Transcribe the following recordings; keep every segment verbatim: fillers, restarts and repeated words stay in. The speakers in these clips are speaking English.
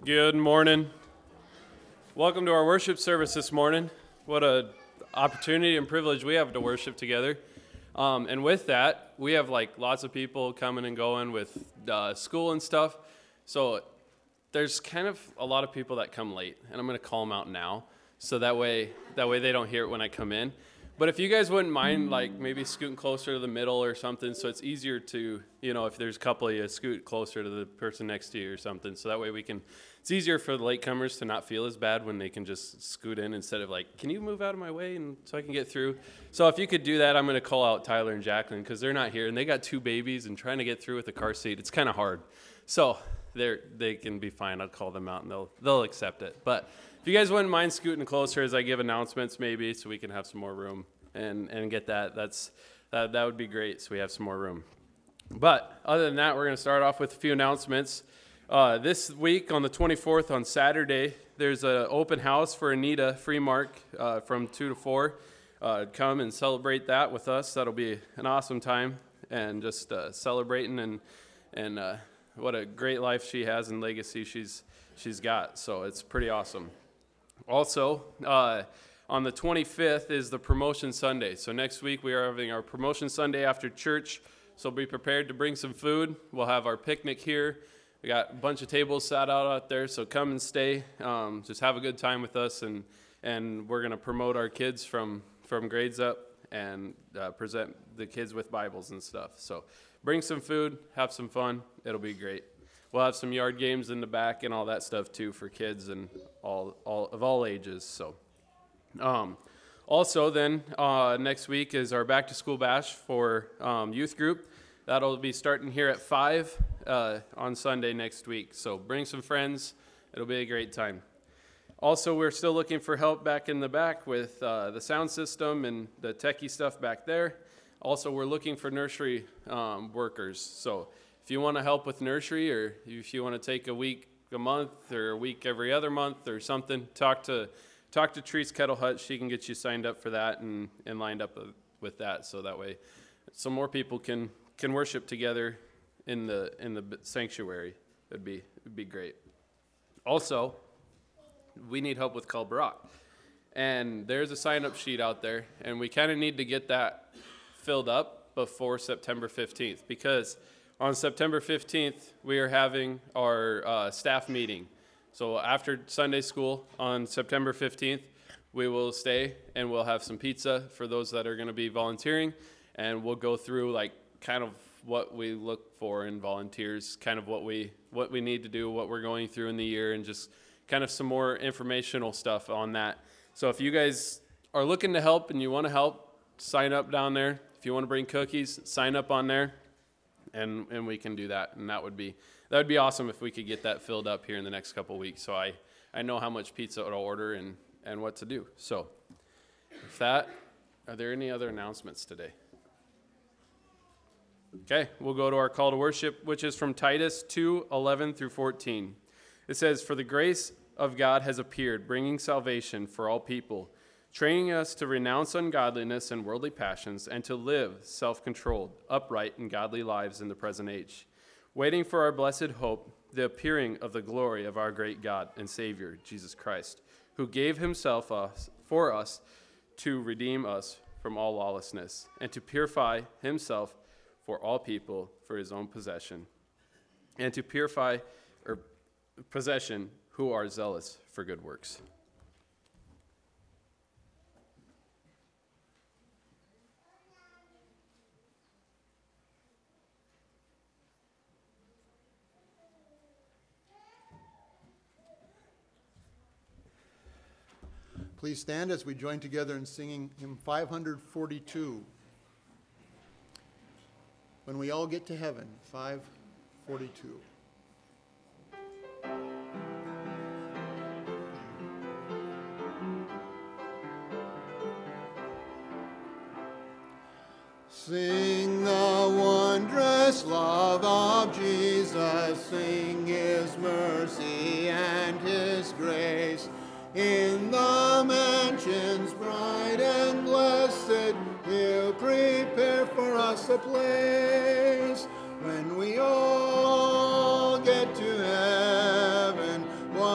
Good morning. Welcome to our worship service this morning. What a opportunity and privilege we have to worship together. Um, and with that, we have like lots of people coming and going with uh, school and stuff. So there's kind of a lot of people that come late, and I'm going to call them out now, so that way that way they don't hear it when I come in. But if you guys wouldn't mind, like maybe scooting closer to the middle or something, so it's easier to, you know, if there's a couple of you, scoot closer to the person next to you or something, so that way we can, it's easier for the latecomers to not feel as bad when they can just scoot in instead of like, can you move out of my way and so I can get through? So if you could do that, I'm going to call out Tyler and Jacqueline because they're not here, and they got two babies, and trying to get through with a car seat, it's kind of hard. So they're they can be fine. I'll call them out, and they'll they'll accept it. But if you guys wouldn't mind scooting closer as I give announcements, maybe, so we can have some more room. And, and get that, that's, that, that would be great, so we have some more room. But other than that, we're going to start off with a few announcements. Uh, this week, on the twenty-fourth, on Saturday, there's an open house for Anita Freemark uh, from two to four. Uh, come and celebrate that with us. That'll be an awesome time, and just uh, celebrating and and uh, what a great life she has and legacy she's she's got. So it's pretty awesome. Also, uh, on the twenty-fifth is the Promotion Sunday. So next week we are having our Promotion Sunday after church. So be prepared to bring some food. We'll have our picnic here. We got a bunch of tables set out out there, so come and stay. Um, just have a good time with us, and and we're going to promote our kids from, from grades up and uh, present the kids with Bibles and stuff. So bring some food, have some fun. It'll be great. We'll have some yard games in the back and all that stuff too for kids and all all of all ages. So. Um, also, then, uh, next week is our Back to School Bash for um, youth group. That'll be starting here at five uh, on Sunday next week. So bring some friends. It'll be a great time. Also, we're still looking for help back in the back with uh, the sound system and the techie stuff back there. Also, we're looking for nursery um, workers. So if you want to help with nursery, or if you want to take a week a month or a week every other month or something, talk to Talk to Trees Kettle Hut. She can get you signed up for that and, and lined up with that, so that way some more people can, can worship together in the in the sanctuary. It'd be it'd be great. Also, we need help with Call Barak, and there's a sign-up sheet out there, and we kind of need to get that filled up before September fifteenth, because on September fifteenth we are having our uh, staff meeting. So after Sunday school on September fifteenth, we will stay and we'll have some pizza for those that are going to be volunteering, and we'll go through like kind of what we look for in volunteers, kind of what we what we need to do, what we're going through in the year, and just kind of some more informational stuff on that. So if you guys are looking to help and you want to help, sign up down there. If you want to bring cookies, sign up on there, and and we can do that, and that would be That would be awesome if we could get that filled up here in the next couple of weeks, so I, I know how much pizza to order and, and what to do. So with that, are there any other announcements today? Okay, we'll go to our call to worship, which is from Titus two, eleven through fourteen. It says, "For the grace of God has appeared, bringing salvation for all people, training us to renounce ungodliness and worldly passions, and to live self-controlled, upright, and godly lives in the present age, waiting for our blessed hope, the appearing of the glory of our great God and Savior, Jesus Christ, who gave himself us, for us to redeem us from all lawlessness, and to purify himself for all people for his own possession, and to purify or possession who are zealous for good works." Please stand as we join together in singing hymn five forty-two. When we all get to heaven, five forty-two. Sing the wondrous love of Jesus, sing his mercy and his grace. In the mansions bright and blessed, he'll prepare for us a place. When we all get to heaven,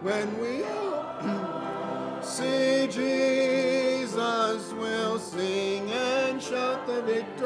When we all see Jesus, we'll sing and shout the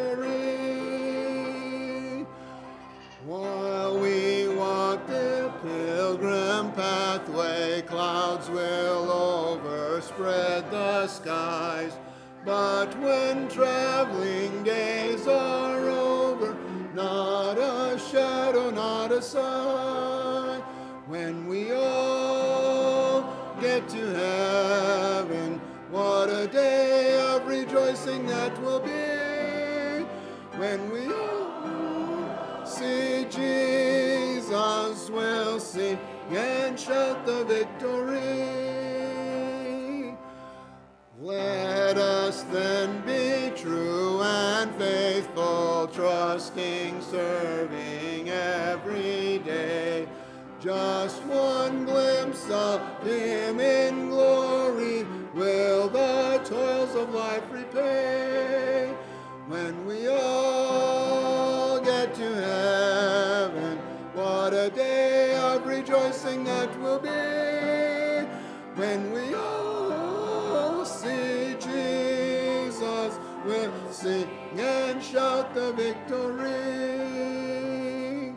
victory. While we walk the pilgrim pathway, clouds will overspread the skies. But when traveling days are over, not a shadow, not a sign. When we all get to heaven, what a day of rejoicing that will be. When we all see Jesus, we'll sing and shout the victory. Let us then be true and faithful, trusting, serving every day. Just one glimpse of Him in glory will the toils of life repay. When we all get to heaven, what a day of rejoicing that will be. When we all see Jesus, we'll sing and shout the victory.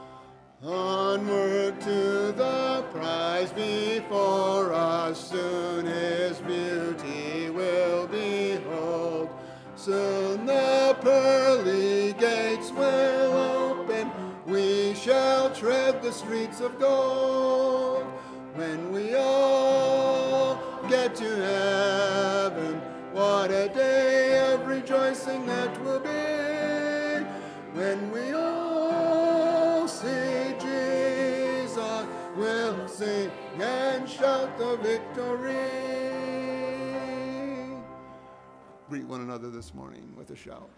Onward to the prize before us, soon His beauty will behold. Soon the pearly gates will open, we shall tread the streets of gold. When we all get to heaven, what a day of rejoicing that will be. When we all see Jesus, we'll sing and shout the victory. Greet one another this morning with a shout.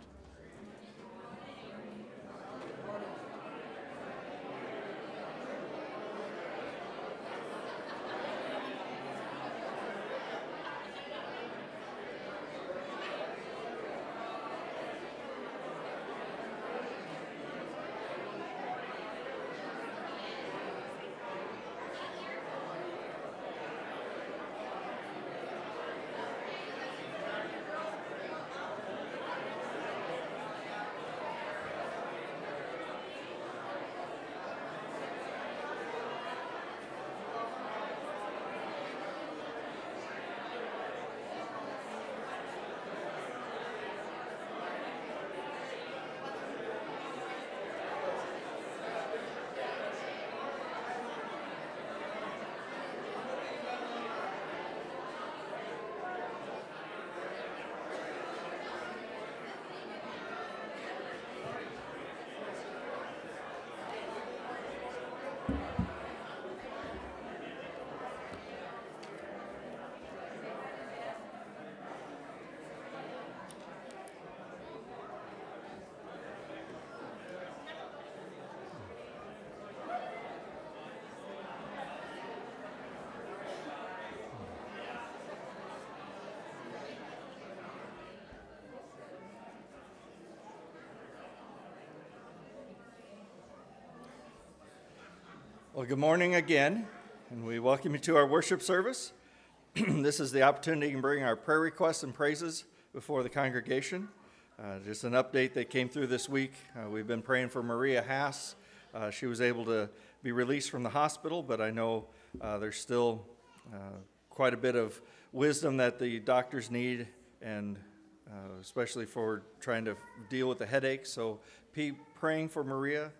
Well, good morning again, and we welcome you to our worship service. This is the opportunity to bring our prayer requests and praises before the congregation. Uh, just an update that came through this week. Uh, we've been praying for Maria Haas. Uh, she was able to be released from the hospital, but I know uh, there's still uh, quite a bit of wisdom that the doctors need, and uh, especially for trying to deal with the headache. So be praying for Maria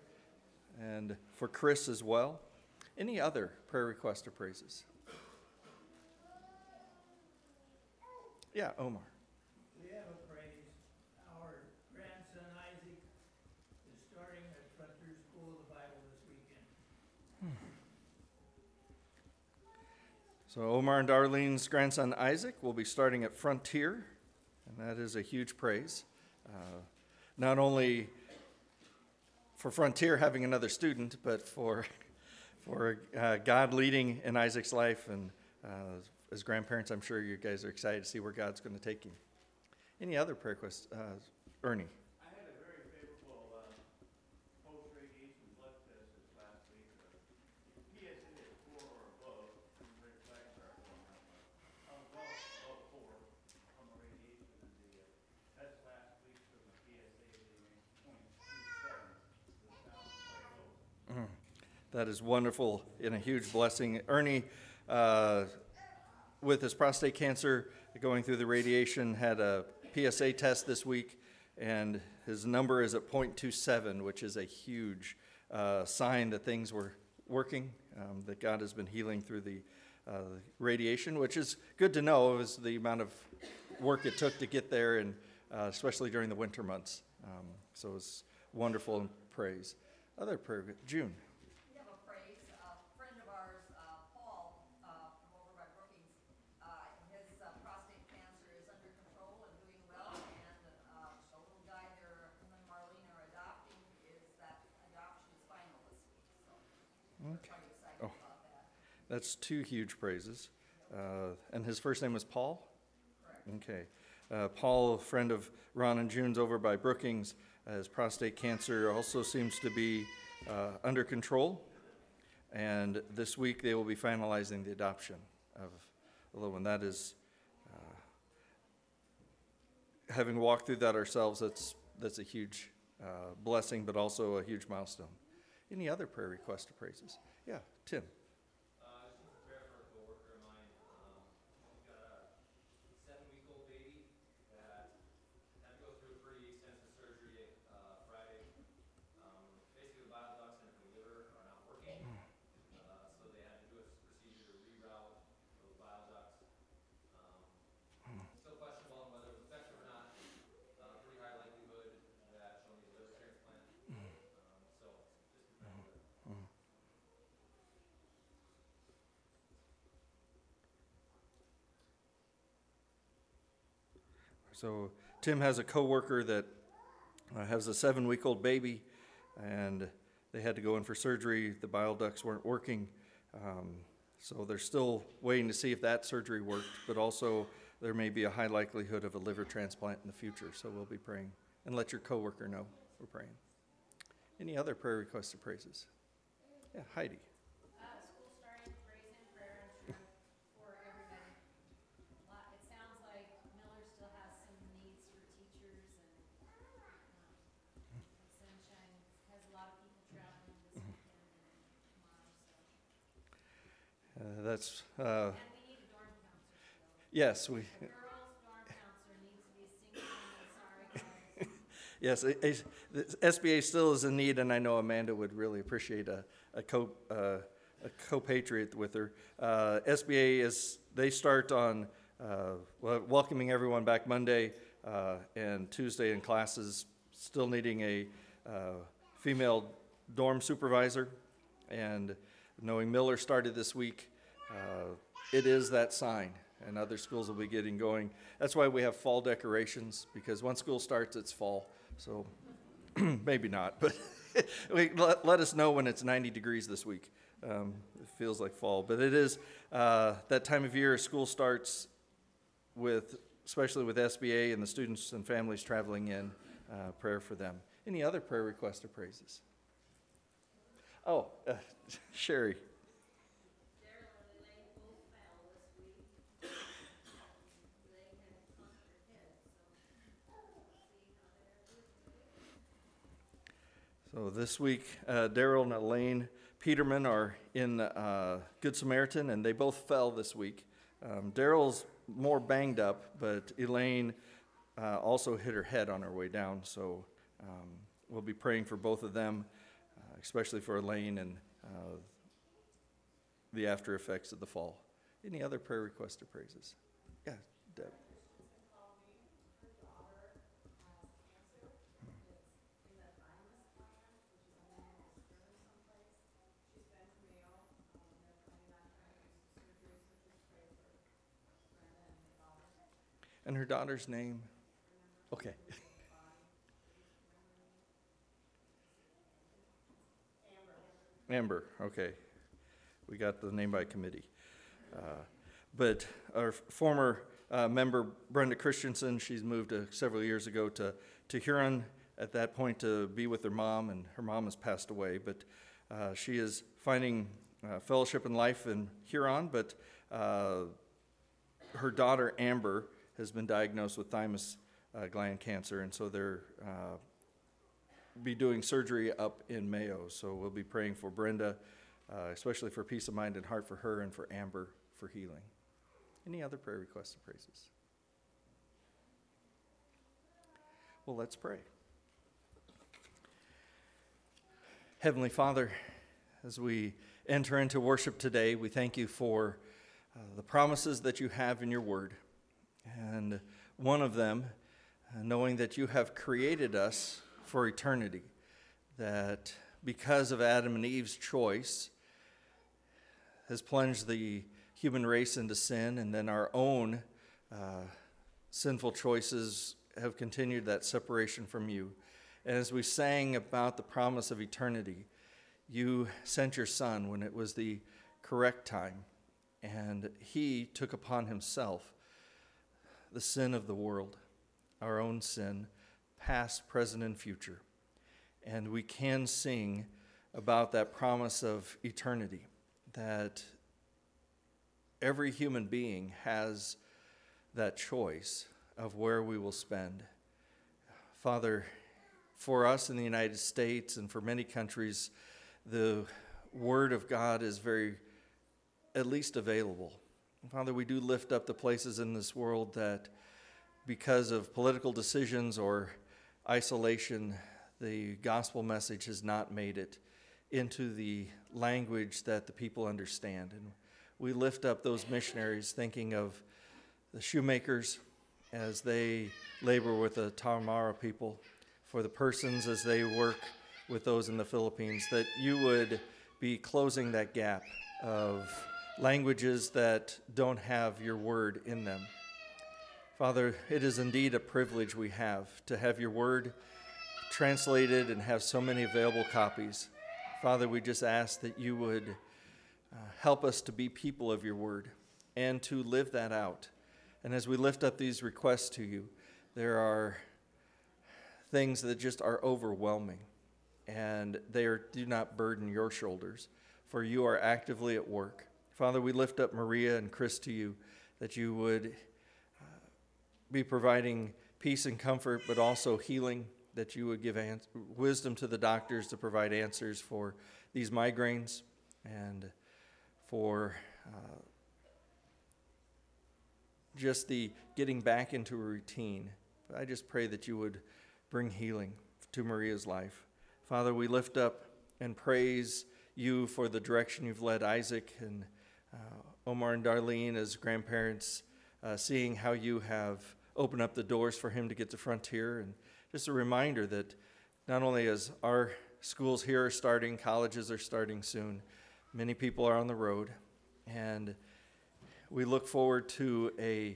and for Chris as well. Any other prayer requests or praises? Yeah, Omar. We have a praise. Our grandson Isaac is starting at Frontier School of the Bible this weekend. So Omar and Darlene's grandson Isaac will be starting at Frontier, and that is a huge praise. Uh, not only for Frontier having another student, but for for uh, God leading in Isaac's life. And uh, as grandparents, I'm sure you guys are excited to see where God's going to take him. Any other prayer requests? Uh, Ernie. I had a very favorable uh, post-radiation blood test this last week. Uh, P S A is four or above. that is wonderful and a huge blessing. Ernie, uh, with his prostate cancer, going through the radiation, had a P S A test this week, and his number is at point two seven, which is a huge uh, sign that things were working, um, that God has been healing through the uh, radiation, which is good to know, is the amount of work it took to get there, and uh, especially during the winter months. Um, so it's wonderful and praise. Other prayer, June. We have a praise. A friend of ours, uh, Paul, uh, from over by Brookings, uh, his uh, prostate cancer is under control and doing well, and uh, the little guy there, him and Marlene are adopting, is that adoption is final this week, so we're Okay. quite excited Oh. about that. That's two huge praises. Uh, and his first name was Paul? Correct. Okay. Uh, Paul, a friend of Ron and June's over by Brookings, uh, his prostate cancer also seems to be uh, under control. And this week they will be finalizing the adoption of a little one. That is, uh, having walked through that ourselves, that's, that's a huge uh, blessing, but also a huge milestone. Any other prayer requests or praises? Yeah, Tim. Uh, I just need some prayer for a coworker of mine. Um, she's got a seven-week-old baby that had to go through a pretty extensive surgery uh, Friday. Um, basically, the bile ducts in her liver are not working, uh, so they had to do a procedure to reroute those bile ducts. Um, still questionable on whether it was effective or not. Uh, pretty high likelihood that she'll need a liver transplant. Um, so just be praying for that. So Tim has a coworker that uh, has a seven-week-old baby, and they had to go in for surgery. The bile ducts weren't working, um, so they're still waiting to see if that surgery worked, but also there may be a high likelihood of a liver transplant in the future, so we'll be praying. And let your coworker know we're praying. Any other prayer requests or praises? Yeah, Heidi. Uh, school starting, praise and prayer, I'm sure, for everybody. Lot- It sounds like Miller still has some needs for teachers, and, um, Sunshine has a lot of people traveling this weekend and tomorrow, so. Uh, that's, uh, And we need a dorm counselor still. yes, we, A girls' dorm counselor needs to be single, women, sorry guys. yes, a- a- the S B A still is in need, and I know Amanda would really appreciate a, a co, uh, a co-patriot with her. Uh, S B A is, they start on, uh, wel- welcoming everyone back Monday, uh, and Tuesday in classes, still needing a, uh, female dorm supervisor. And knowing Miller started this week, uh, it is that sign, and other schools will be getting going. That's why we have fall decorations, because once school starts, it's fall. So maybe not, but we- let, let us know when it's ninety degrees this week. Um, it feels like fall, but it is uh, that time of year. School starts with, especially with S B A and the students and families traveling in. Uh, prayer for them. Any other prayer requests or praises? Oh, uh, Sherry. Daryl and Elaine both fell this week. They had conked their heads, so we'll see how they're doing. So this week, uh, Daryl and Elaine Peterman are in uh, Good Samaritan, and they both fell this week. Um, Daryl's more banged up, but Elaine uh, also hit her head on her way down. So um, we'll be praying for both of them, uh, especially for Elaine and uh, the after effects of the fall. Any other prayer requests or praises? Yeah, Deb. And her daughter's name? Okay. Amber, okay. We got the name by committee. Uh, But our former uh, member, Brenda Christensen, she's moved uh, several years ago to, to Huron at that point to be with her mom, and her mom has passed away. But uh, she is finding uh, fellowship in life in Huron, but uh, her daughter, Amber, has been diagnosed with thymus uh, gland cancer, and so they're uh, be doing surgery up in Mayo. So we'll be praying for Brenda uh, especially for peace of mind and heart for her and for Amber for healing. Any other prayer requests and praises? Well, let's pray. Heavenly Father, as we enter into worship today, we thank you for uh, the promises that you have in your word. And one of them, uh, knowing that you have created us for eternity, that because of Adam and Eve's choice has plunged the human race into sin, and then our own uh, sinful choices have continued that separation from you. And as we sang about the promise of eternity, you sent your Son when it was the correct time, and he took upon himself the sin of the world, our own sin, past, present, and future. And we can sing about that promise of eternity, that every human being has that choice of where we will spend. Father, for us in the United States and for many countries, the Word of God is very, at least available. Father, we do lift up the places in this world that, because of political decisions or isolation, the gospel message has not made it into the language that the people understand. And we lift up those missionaries, thinking of the shoemakers as they labor with the Tarahumara people, for the persons as they work with those in the Philippines, that you would be closing that gap of languages that don't have your word in them. Father, it is indeed a privilege we have to have your word translated and have so many available copies. Father, we just ask that you would uh, help us to be people of your word and to live that out. And as we lift up these requests to you, there are things that just are overwhelming, and they are, do not burden your shoulders, for you are actively at work. Father, we lift up Maria and Chris to you, that you would uh, be providing peace and comfort, but also healing, that you would give ans- wisdom to the doctors to provide answers for these migraines and for uh, just the getting back into a routine. But I just pray that you would bring healing to Maria's life. Father, we lift up and praise you for the direction you've led Isaac and uh, Omar and Darlene as grandparents, uh, seeing how you have opened up the doors for him to get to Frontier. And just a reminder that not only as our schools here are starting, colleges are starting soon, many people are on the road, and we look forward to a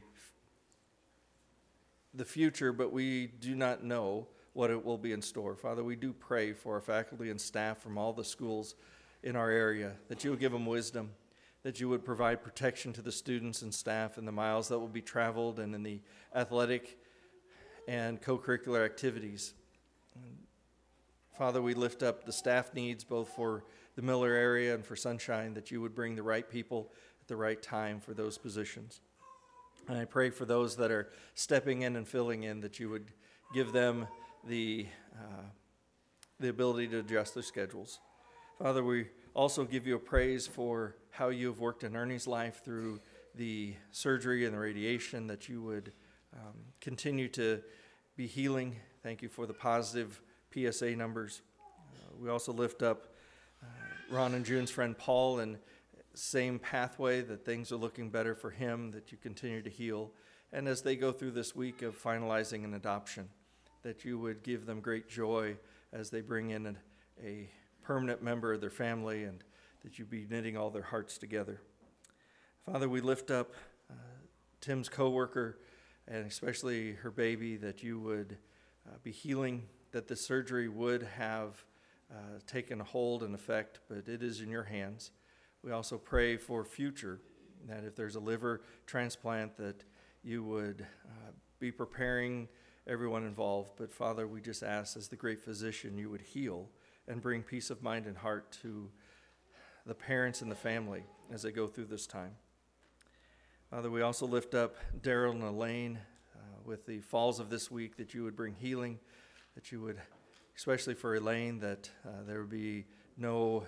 the future, but we do not know what it will be in store. Father, we do pray for our faculty and staff from all the schools in our area, that you would give them wisdom, that you would provide protection to the students and staff in the miles that will be traveled and in the athletic and co-curricular activities. Father, we lift up the staff needs both for the Miller area and for Sunshine, that you would bring the right people at the right time for those positions. And I pray for those that are stepping in and filling in, that you would give them the, uh, the ability to adjust their schedules. Father, we also give you a praise for how you have worked in Ernie's life through the surgery and the radiation, that you would um, continue to be healing. Thank you for the positive P S A numbers. Uh, we also lift up uh, Ron and June's friend Paul, and same pathway, that things are looking better for him, that you continue to heal. And as they go through this week of finalizing an adoption, that you would give them great joy as they bring in a, a permanent member of their family, and that you be knitting all their hearts together. Father, we lift up uh, Tim's coworker, and especially her baby, that you would uh, be healing, that the surgery would have uh, taken a hold and effect, but it is in your hands. We also pray for future, that if there's a liver transplant, that you would uh, be preparing everyone involved. But Father, we just ask, as the great physician, you would heal and bring peace of mind and heart to the parents and the family as they go through this time. Father, we also lift up Daryl and Elaine uh, with the falls of this week, that you would bring healing, that you would, especially for Elaine, that uh, there would be no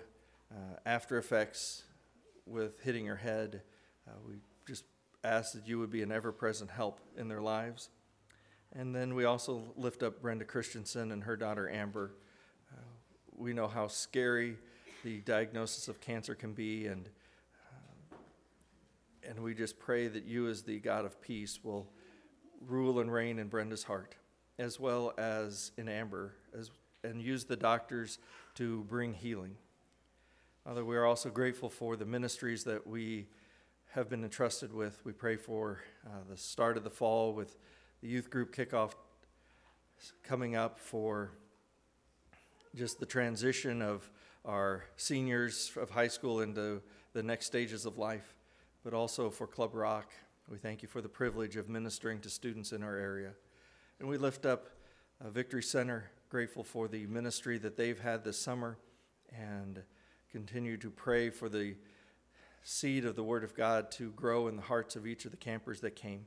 uh, after effects with hitting her head. Uh, we just ask that you would be an ever-present help in their lives. And then we also lift up Brenda Christensen and her daughter Amber. Uh, we know how scary the diagnosis of cancer can be, and uh, and we just pray that you, as the God of peace, will rule and reign in Brenda's heart, as well as in Amber, as and use the doctors to bring healing. Father, we are also grateful for the ministries that we have been entrusted with. We pray for uh, the start of the fall with the youth group kickoff coming up, for just the transition of our seniors of high school into the next stages of life, but also for Club Rock. We thank you for the privilege of ministering to students in our area. And we lift up uh, Victory Center, grateful for the ministry that they've had this summer, and continue to pray for the seed of the Word of God to grow in the hearts of each of the campers that came.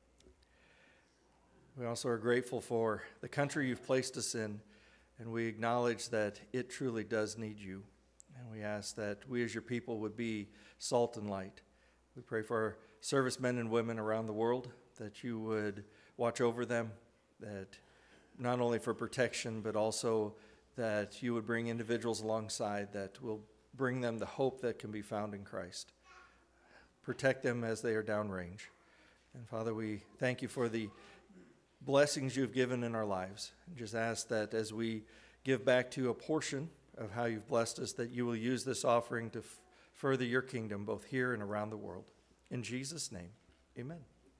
We also are grateful for the country you've placed us in, and we acknowledge that it truly does need you. And we ask that we as your people would be salt and light. We pray for our servicemen and women around the world, that you would watch over them, that not only for protection, but also that you would bring individuals alongside that will bring them the hope that can be found in Christ. Protect them as they are downrange. And Father, we thank you for the blessings you've given in our lives. And just ask that as we give back to you a portion of how you've blessed us, that you will use this offering to f- further your kingdom both here and around the world. In Jesus' name, amen.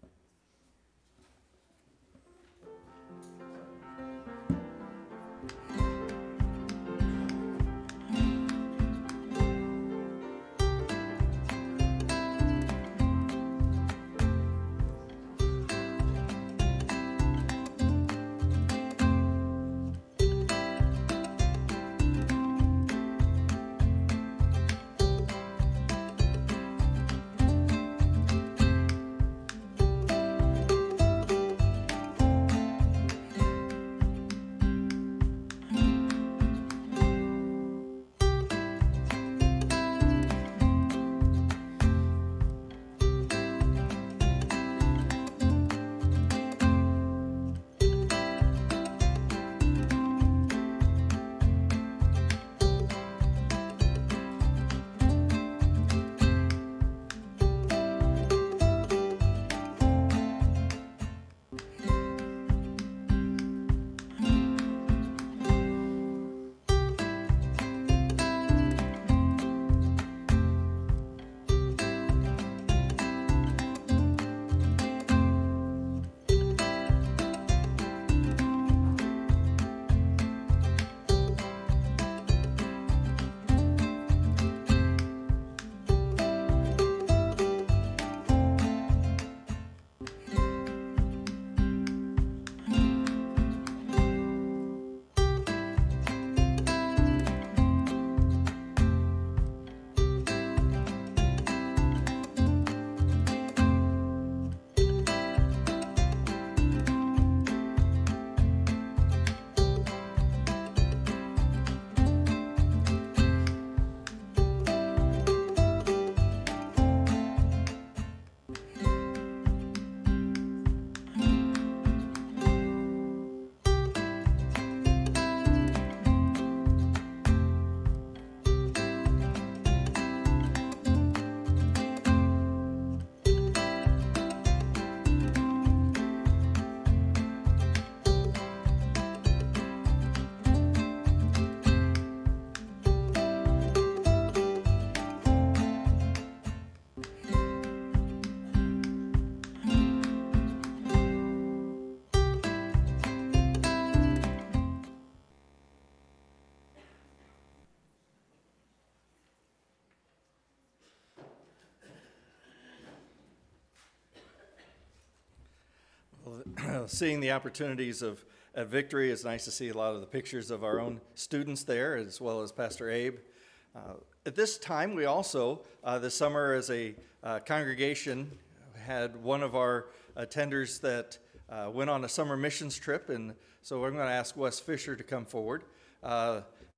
Seeing the opportunities of at Victory, it's nice to see a lot of the pictures of our own students there, as well as Pastor Abe. Uh, at this time, we also, uh, this summer as a uh, congregation, had one of our attenders that uh, went on a summer missions trip, and so I'm going to ask Wes Fisher to come forward. Uh,